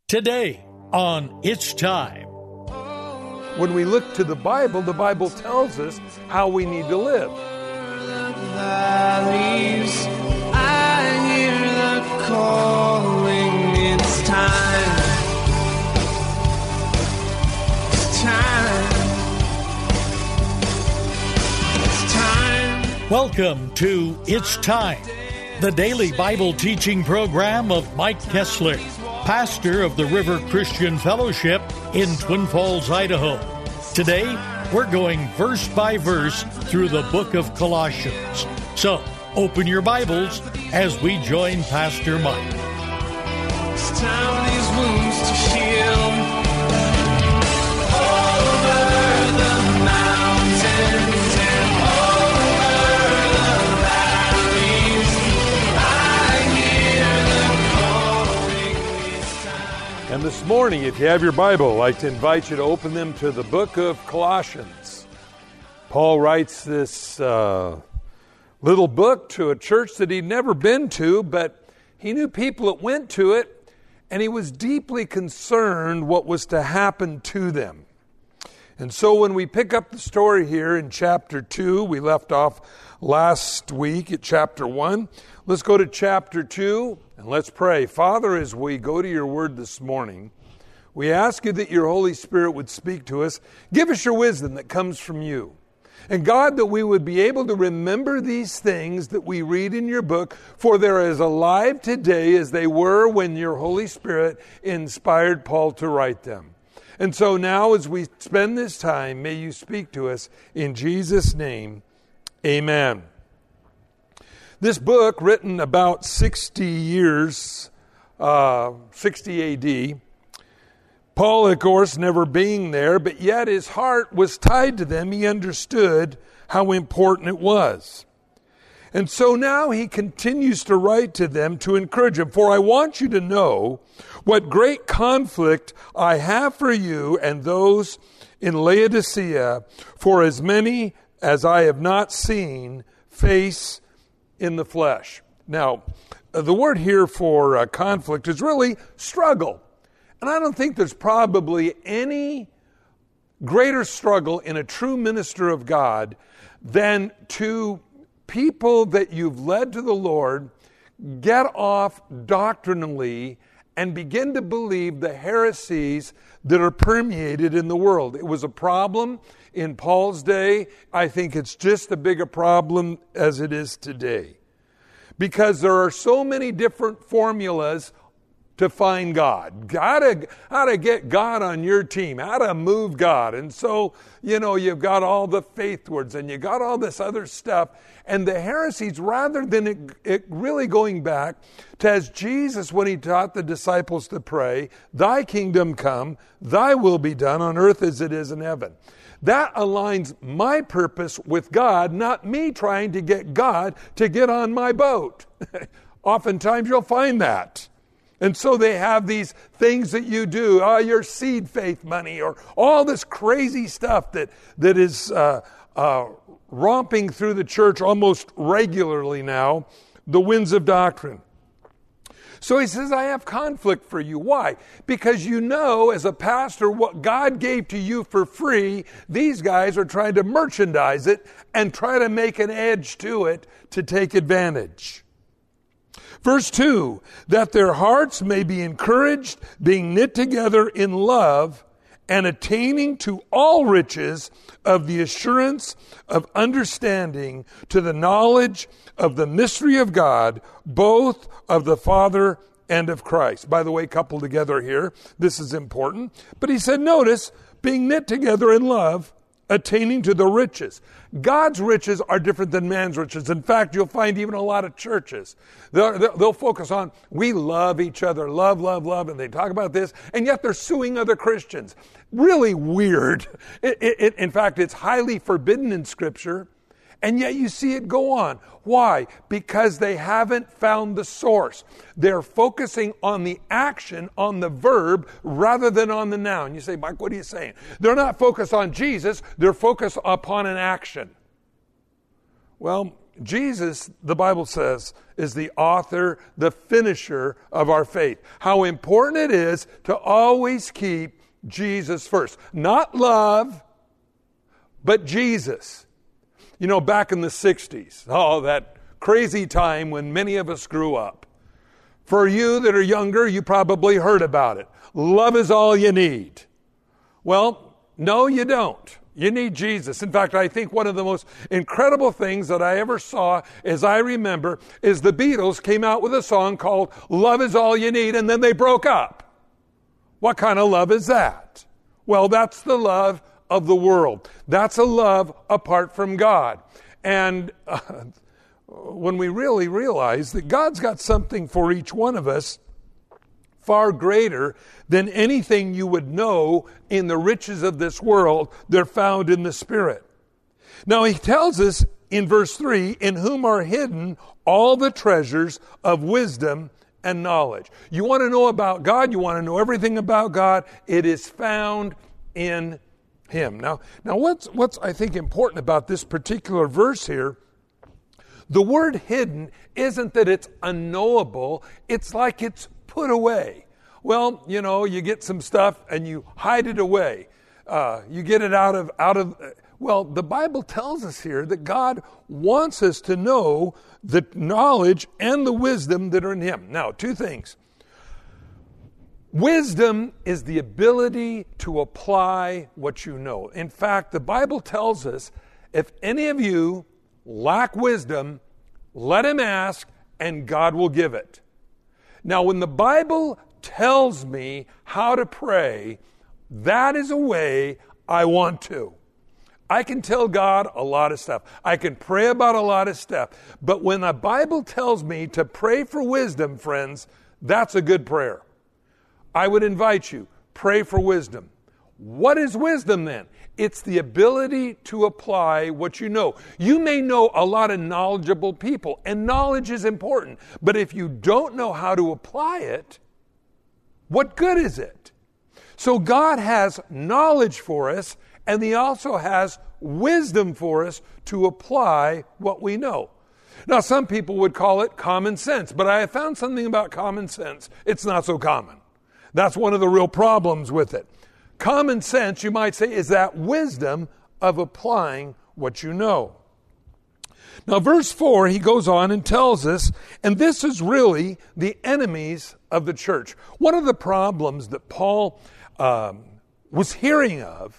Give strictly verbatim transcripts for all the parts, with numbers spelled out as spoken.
Today on It's Time. When we look to the Bible, the Bible tells us how we need to live. Valleys, I hear the calling. It's time. It's time. It's time. Welcome to It's Time, the daily Bible teaching program of Mike Kessler, pastor of the River Christian Fellowship in Twin Falls, Idaho. Today, we're going verse by verse through the book of Colossians. So, open your Bibles as we join Pastor Mike. It's time these wounds to heal. Over the mountains and over the valleys, I hear the calling. It's time. And this morning, if you have your Bible, I'd like to invite you to open them to the book of Colossians. Paul writes this uh, little book to a church that he'd never been to, but he knew people that went to it, and he was deeply concerned what was to happen to them. And so when we pick up the story here in chapter two, we left off last week at chapter one. Let's go to chapter two and let's pray. Father, as we go to your word this morning, we ask you that your Holy Spirit would speak to us. Give us your wisdom that comes from you. And God, that we would be able to remember these things that we read in your book, for they're as alive today as they were when your Holy Spirit inspired Paul to write them. And so now as we spend this time, may you speak to us in Jesus' name. Amen. This book, written about sixty years, uh, sixty A D, Paul, of course, never being there, but yet his heart was tied to them. He understood how important it was. And so now he continues to write to them to encourage them. For I want you to know what great conflict I have for you and those in Laodicea, for as many as I have not seen face in the flesh. Now, the word here for uh, conflict is really struggle. And I don't think there's probably any greater struggle in a true minister of God than to people that you've led to the Lord get off doctrinally and begin to believe the heresies that are permeated in the world. It was a problem in Paul's day. I think it's just as big a problem as it is today. Because there are so many different formulas to find God, how to, how to get God on your team, how to move God. And so, you know, you've got all the faith words and you got all this other stuff. And the heresies, rather than it, it really going back to as Jesus, when he taught the disciples to pray, thy kingdom come, thy will be done on earth as it is in heaven. That aligns my purpose with God, not me trying to get God to get on my boat. Oftentimes you'll find that. And so they have these things that you do, uh, your seed faith money, or all this crazy stuff that that is uh, uh, romping through the church almost regularly now, the winds of doctrine. So he says, I have conflict for you. Why? Because you know, as a pastor, what God gave to you for free, these guys are trying to merchandise it and try to make an edge to it to take advantage. Verse two, that their hearts may be encouraged, being knit together in love, and attaining to all riches of the assurance of understanding, to the knowledge of the mystery of God, both of the Father and of Christ. By the way, coupled together here, this is important. But he said, notice, being knit together in love, attaining to the riches. God's riches are different than man's riches. In fact, you'll find even a lot of churches, they'll, they'll focus on, we love each other, love, love, love, and they talk about this, and yet they're suing other Christians. Really weird. It, it, in fact, it's highly forbidden in Scripture, and yet you see it go on. Why? Because they haven't found the source. They're focusing on the action, on the verb, rather than on the noun. You say, Mike, what are you saying? They're not focused on Jesus. They're focused upon an action. Well, Jesus, the Bible says, is the author, the finisher of our faith. How important it is to always keep Jesus first. Not love, but Jesus. You know, back in the sixties, oh, that crazy time when many of us grew up. For you that are younger, you probably heard about it. Love is all you need. Well, no, you don't. You need Jesus. In fact, I think one of the most incredible things that I ever saw, as I remember, is the Beatles came out with a song called Love is All You Need, and then they broke up. What kind of love is that? Well, that's the love of the world. That's a love apart from God. And uh, when we really realize that God's got something for each one of us far greater than anything you would know in the riches of this world, they're found in the Spirit. Now he tells us in verse three, in whom are hidden all the treasures of wisdom and knowledge. You want to know about God, you want to know everything about God, it is found in Him. Now, now what's, what's I think important about this particular verse here, the word hidden isn't that it's unknowable, it's like it's put away. Well, you know, you get some stuff and you hide it away. Uh, you get it out of, out of, well, the Bible tells us here that God wants us to know the knowledge and the wisdom that are in Him. Now, two things. Wisdom is the ability to apply what you know. In fact, the Bible tells us, if any of you lack wisdom, let him ask, and God will give it. Now, when the Bible tells me how to pray, that is a way I want to. I can tell God a lot of stuff. I can pray about a lot of stuff. But when the Bible tells me to pray for wisdom, friends, that's a good prayer. I would invite you, pray for wisdom. What is wisdom then? It's the ability to apply what you know. You may know a lot of knowledgeable people, and knowledge is important. But if you don't know how to apply it, what good is it? So God has knowledge for us, and He also has wisdom for us to apply what we know. Now, some people would call it common sense, but I have found something about common sense. It's not so common. That's one of the real problems with it. Common sense, you might say, is that wisdom of applying what you know. Now, verse four, he goes on and tells us, and this is really the enemies of the church. One of the problems that Paul um, was hearing of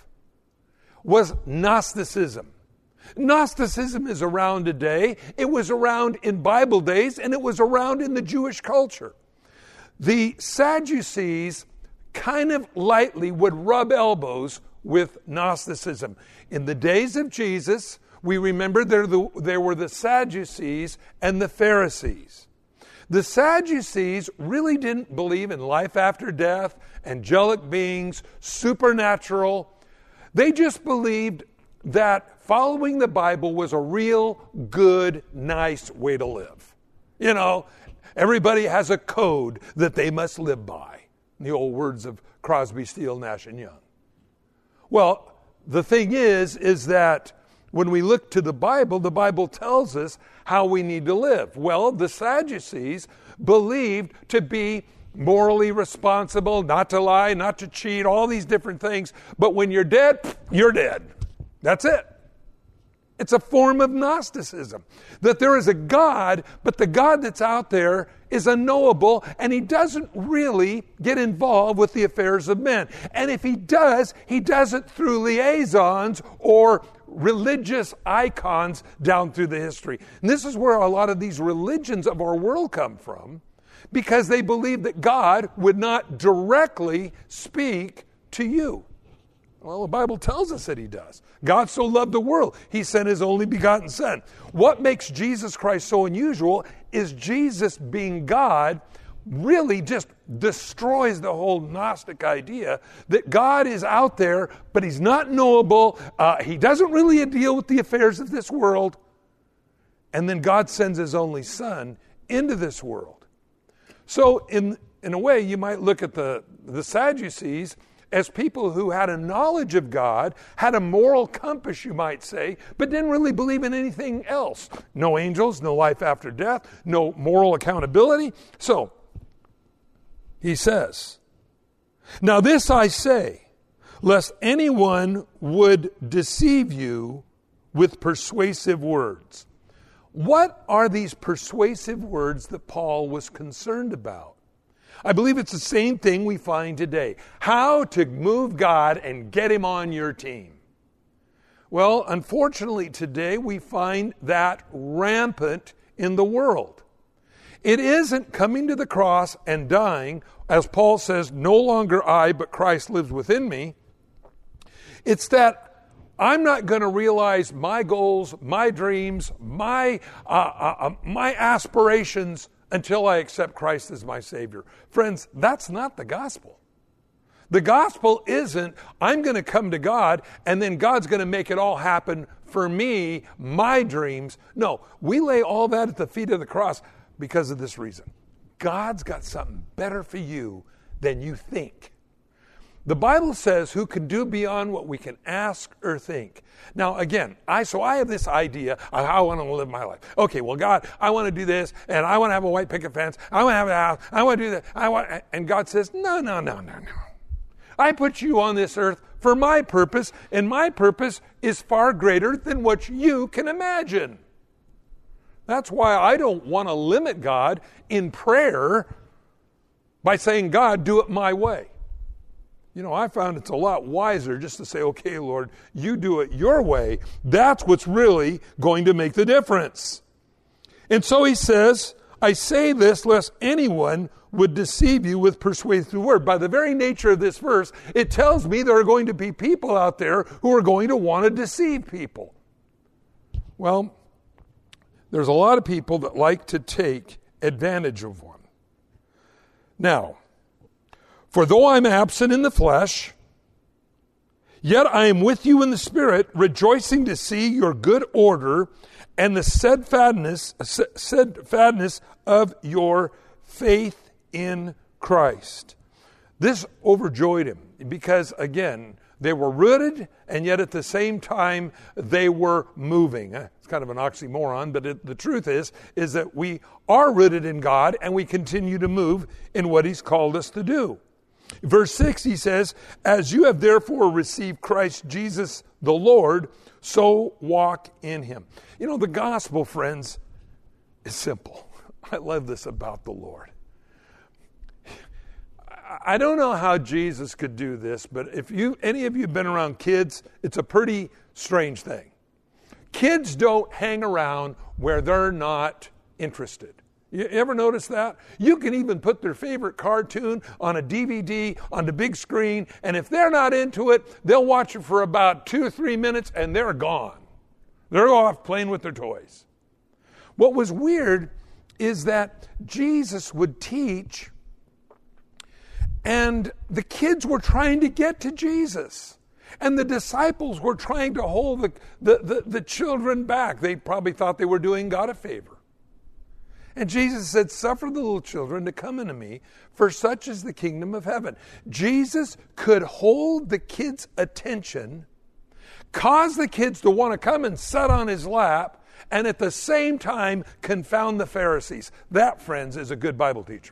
was Gnosticism. Gnosticism is around today. It was around in Bible days, and it was around in the Jewish culture. The Sadducees kind of lightly would rub elbows with Gnosticism. In the days of Jesus, we remember there, the, there were the Sadducees and the Pharisees. The Sadducees really didn't believe in life after death, angelic beings, supernatural. They just believed that following the Bible was a real good, nice way to live. You know, everybody has a code that they must live by. The old words of Crosby, Steele, Nash and Young. Well, the thing is, is that when we look to the Bible, the Bible tells us how we need to live. Well, the Sadducees believed to be morally responsible, not to lie, not to cheat, all these different things. But when you're dead, you're dead. That's it. It's a form of Gnosticism. That there is a God, but the God that's out there is unknowable, and He doesn't really get involved with the affairs of men. And if He does, He does it through liaisons or religious icons down through the history. And this is where a lot of these religions of our world come from, because they believe that God would not directly speak to you. Well, the Bible tells us that He does. God so loved the world, He sent His only begotten Son. What makes Jesus Christ so unusual is Jesus, being God, really just destroys the whole Gnostic idea that God is out there, but He's not knowable. Uh, he doesn't really deal with the affairs of this world. And then God sends His only Son into this world. So in, in a way, you might look at the, the Sadducees as people who had a knowledge of God, had a moral compass, you might say, but didn't really believe in anything else. No angels, no life after death, no moral accountability. So, he says, "Now this I say, lest anyone would deceive you with persuasive words." What are these persuasive words that Paul was concerned about? I believe it's the same thing we find today. How to move God and get Him on your team. Well, unfortunately today we find that rampant in the world. It isn't coming to the cross and dying, as Paul says, "No longer I, but Christ lives within me." It's that I'm not going to realize my goals, my dreams, my uh, uh, my aspirations until I accept Christ as my Savior. Friends, that's not the gospel. The gospel isn't, I'm going to come to God and then God's going to make it all happen for me, my dreams. No, we lay all that at the feet of the cross because of this reason. God's got something better for you than you think. The Bible says, who can do beyond what we can ask or think. Now, again, I so I have this idea of how I want to live my life. Okay, well, God, I want to do this, and I want to have a white picket fence. I want to have a house. I want to do that. I want, and God says, no, no, no, no, no. I put you on this earth for my purpose, and my purpose is far greater than what you can imagine. That's why I don't want to limit God in prayer by saying, God, do it my way. You know, I found it's a lot wiser just to say, okay, Lord, you do it your way. That's what's really going to make the difference. And so he says, I say this lest anyone would deceive you with persuasive word. By the very nature of this verse, it tells me there are going to be people out there who are going to want to deceive people. Well, there's a lot of people that like to take advantage of one. Now, for though I'm absent in the flesh, yet I am with you in the Spirit, rejoicing to see your good order and the steadfastness, steadfastness of your faith in Christ. This overjoyed him because, again, they were rooted and yet at the same time they were moving. It's kind of an oxymoron, but it, the truth is, is that we are rooted in God and we continue to move in what He's called us to do. Verse six, he says, as you have therefore received Christ Jesus the Lord, so walk in Him. You know, the gospel, friends, is simple. I love this about the Lord. I don't know how Jesus could do this, but if you, any of you have been around kids, it's a pretty strange thing. Kids don't hang around where they're not interested. You ever notice that? You can even put their favorite cartoon on a D V D on the big screen, and if they're not into it, they'll watch it for about two or three minutes and they're gone. They're off playing with their toys. What was weird is that Jesus would teach, and the kids were trying to get to Jesus. And the disciples were trying to hold the, the, the, the children back. They probably thought they were doing God a favor. And Jesus said, suffer the little children to come unto me, for such is the kingdom of heaven. Jesus could hold the kids' attention, cause the kids to want to come and sit on His lap, and at the same time confound the Pharisees. That, friends, is a good Bible teacher.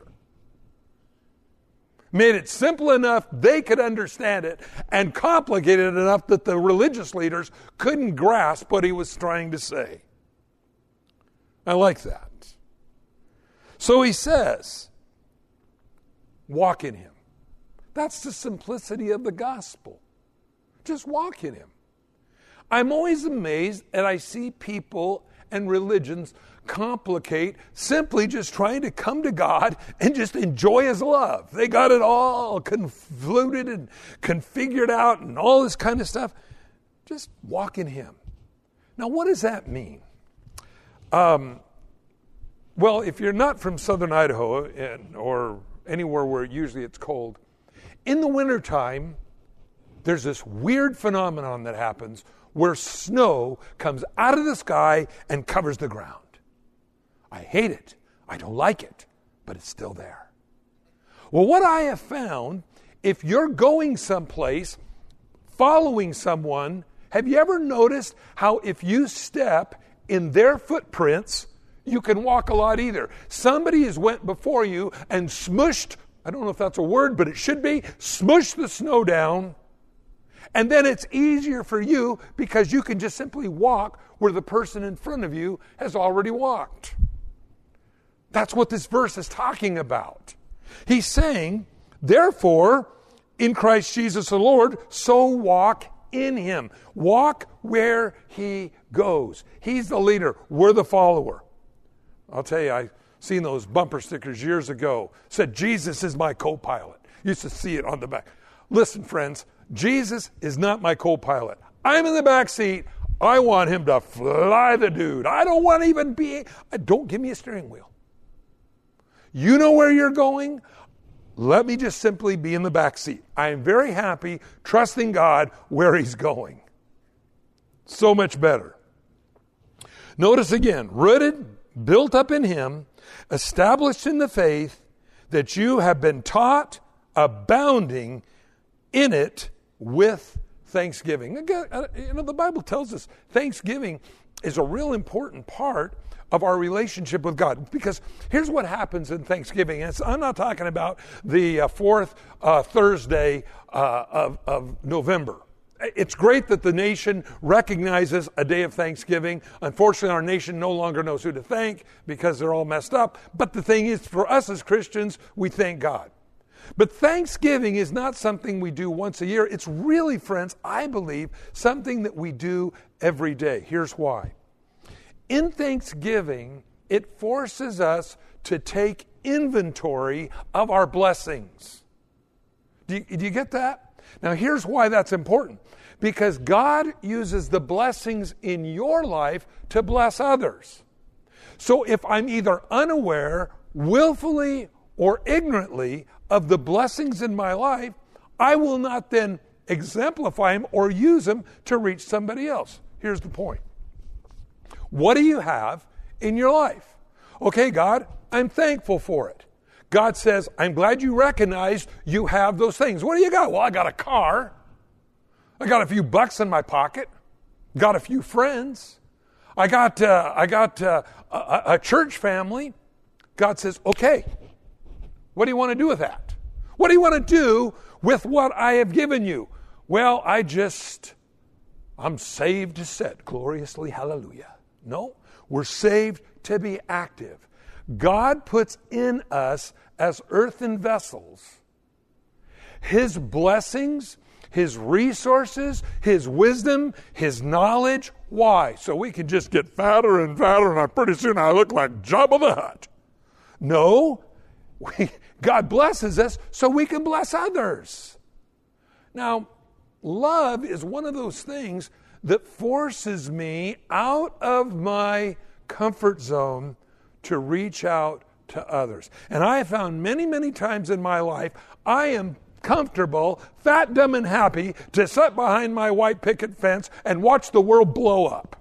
Made it simple enough they could understand it, and complicated enough that the religious leaders couldn't grasp what He was trying to say. I like that. So he says, walk in Him. That's the simplicity of the gospel. Just walk in Him. I'm always amazed that I see people and religions complicate simply just trying to come to God and just enjoy His love. They got it all convoluted and configured out and all this kind of stuff. Just walk in Him. Now, what does that mean? Um, well, if you're not from southern Idaho and, or anywhere where usually it's cold, in the wintertime, there's this weird phenomenon that happens where snow comes out of the sky and covers the ground. I hate it. I don't like it, but it's still there. Well, what I have found If you're going someplace, following someone, have you ever noticed how if you step in their footprints, you can walk a lot easier? Somebody has went before you and smushed, I don't know if that's a word, but it should be, smushed the snow down. And then it's easier for you because you can just simply walk where the person in front of you has already walked. That's what this verse is talking about. He's saying, therefore, in Christ Jesus the Lord, so walk in him. Walk where he goes. He's the leader. We're the follower. I'll tell you, I seen those bumper stickers years ago. Said, Jesus is my co-pilot. Used to see it on the back. Listen, friends, Jesus is not my co-pilot. I'm in the back seat. I want him to fly the dude. I don't want to even be, don't give me a steering wheel. You know where you're going. Let me just simply be in the back seat. I am very happy trusting God where he's going. So much better. Notice again, rooted, built up in him, established in the faith that you have been taught, abounding in it with thanksgiving. Again, you know, the Bible tells us thanksgiving is a real important part of our relationship with God. Because here's what happens in Thanksgiving. And I'm not talking about the uh, fourth uh, Thursday uh, of, of November. It's great that the nation recognizes a day of Thanksgiving. Unfortunately, our nation no longer knows who to thank because they're all messed up. But the thing is, for us as Christians, we thank God. But Thanksgiving is not something we do once a year. It's really, friends, I believe, something that we do every day. Here's why. In Thanksgiving, it forces us to take inventory of our blessings. Do you, do you get that? Now, here's why that's important. Because God uses the blessings in your life to bless others. So if I'm either unaware, willfully, or ignorantly of the blessings in my life, I will not then exemplify them or use them to reach somebody else. Here's the point. What do you have in your life? Okay, God, I'm thankful for it. God says, I'm glad you recognize you have those things. What do you got? Well, I got a car. I got a few bucks in my pocket. Got a few friends. I got uh, I got uh, a, a church family. God says, okay, what do you want to do with that? What do you want to do with what I have given you? Well, I just, I'm saved to sit gloriously, hallelujah. No, we're saved to be active. God puts in us as earthen vessels his blessings, his resources, his wisdom, his knowledge. Why? So we can just get fatter and fatter, and pretty soon I look like Jabba the Hutt. No, we, God blesses us so we can bless others. Now, love is one of those things that forces me out of my comfort zone to reach out to others. And I have found many, many times in my life, I am comfortable, fat, dumb, and happy to sit behind my white picket fence and watch the world blow up.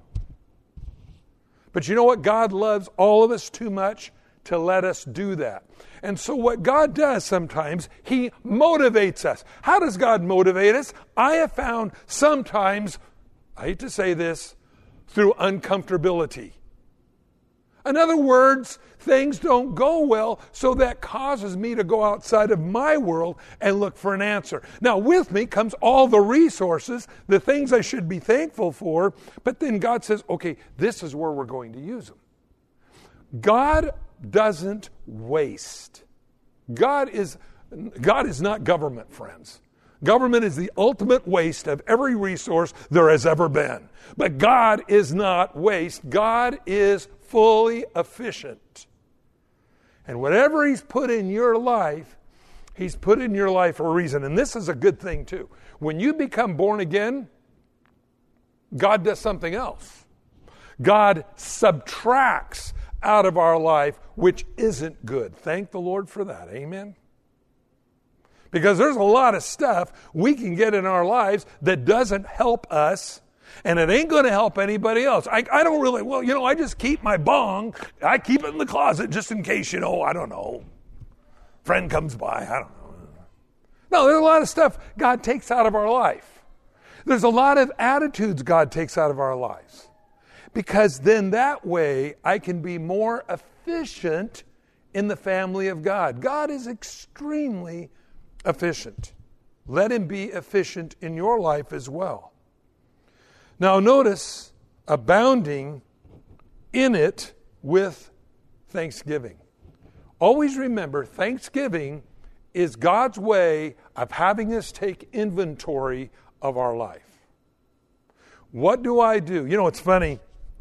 But you know what? God loves all of us too much to let us do that. And so what God does sometimes, he motivates us. How does God motivate us? I have found sometimes, I hate to say this, through uncomfortability. In other words, things don't go well, so that causes me to go outside of my world and look for an answer. Now, with me comes all the resources, the things I should be thankful for, but then God says, okay, this is where we're going to use them. God doesn't waste. God is, God is not government, friends. Government is the ultimate waste of every resource there has ever been. But God is not waste. God is fully efficient. And whatever he's put in your life, he's put in your life for a reason. And this is a good thing too. When you become born again, God does something else. God subtracts out of our life which isn't good. Thank the Lord for that. Amen. Because there's a lot of stuff we can get in our lives that doesn't help us, and it ain't going to help anybody else. I, I don't really, well, you know, I just keep my bong. I keep it in the closet just in case, you know, I don't know, friend comes by. I don't know. No, there's a lot of stuff God takes out of our life. There's a lot of attitudes God takes out of our lives. Because then that way I can be more efficient in the family of God. God is extremely efficient. Let Him be efficient in your life as well. Now notice, abounding in it with thanksgiving. Always remember, thanksgiving is God's way of having us take inventory of our life. What do I do? You know, it's funny.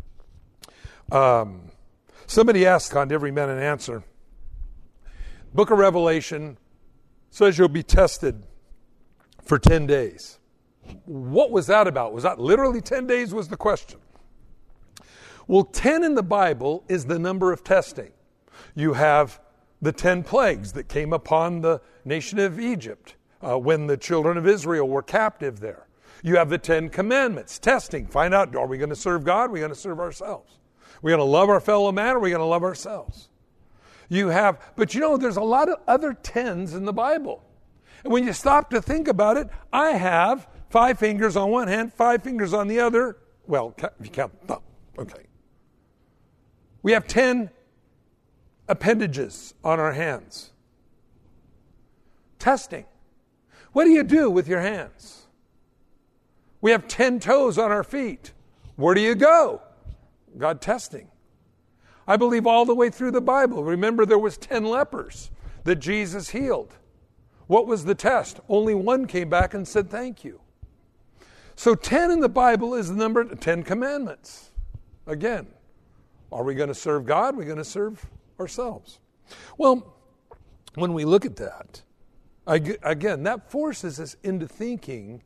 Um, somebody asked on Every Man an Answer. Book of Revelation says you'll be tested for ten days. What was that about? Was that literally ten days was the question? Well, ten in the Bible is the number of testing. You have the ten plagues that came upon the nation of Egypt uh, when the children of Israel were captive there. You have the Ten Commandments, testing. Find out, are we going to serve God? Are we going to serve ourselves? Are we going to love our fellow man? Or are we going to love ourselves? You have, but you know, there's a lot of other tens in the Bible. And when you stop to think about it, I have five fingers on one hand, five fingers on the other. Well, if you count thumb, okay. We have ten appendages on our hands. Testing. What do you do with your hands? We have ten toes on our feet. Where do you go? God testing. I believe all the way through the Bible. Remember, there was ten lepers that Jesus healed. What was the test? Only one came back and said thank you. So ten in the Bible is the number, ten commandments. Again, are we going to serve God? Are we going to serve ourselves? Well, when we look at that, again, that forces us into thinking,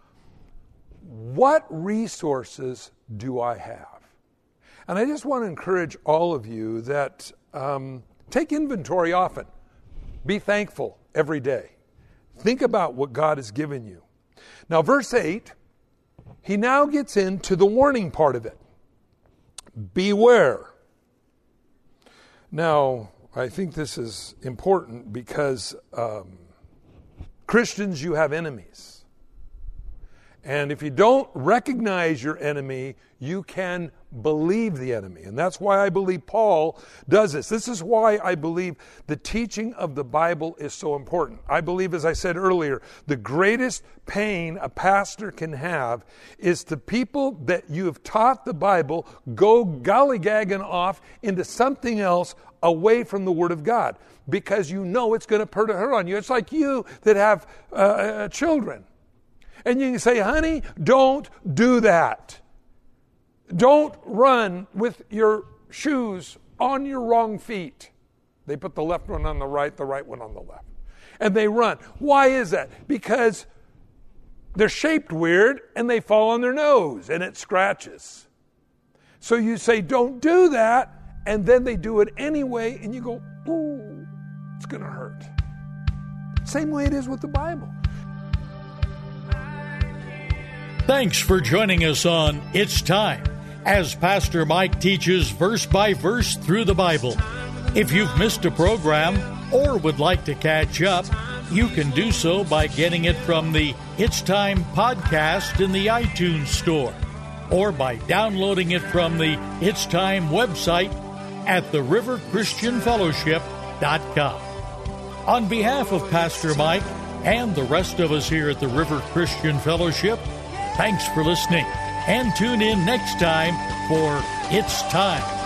what resources do I have? And I just want to encourage all of you that um, take inventory often. Be thankful every day. Think about what God has given you. Now, verse eight, he now gets into the warning part of it. Beware. Now, I think this is important because um, Christians, you have enemies. And if you don't recognize your enemy, you can believe the enemy. And that's why I believe Paul does this. This is why I believe the teaching of the Bible is so important. I believe, as I said earlier, the greatest pain a pastor can have is the people that you have taught the Bible go gollygagging off into something else away from the Word of God, because you know it's going to put a hurt on you. It's like you that have uh, children. And you can say, honey, don't do that. Don't run with your shoes on your wrong feet. They put the left one on the right, the right one on the left. And they run. Why is that? Because they're shaped weird and they fall on their nose and it scratches. So you say, don't do that. And then they do it anyway and you go, ooh, it's going to hurt. Same way it is with the Bible. Thanks for joining us on It's Time, as Pastor Mike teaches verse by verse through the Bible. If you've missed a program or would like to catch up, you can do so by getting it from the It's Time podcast in the iTunes store, or by downloading it from the It's Time website at the river christian fellowship dot com. On behalf of Pastor Mike and the rest of us here at the River Christian Fellowship, thanks for listening, and tune in next time for It's Time.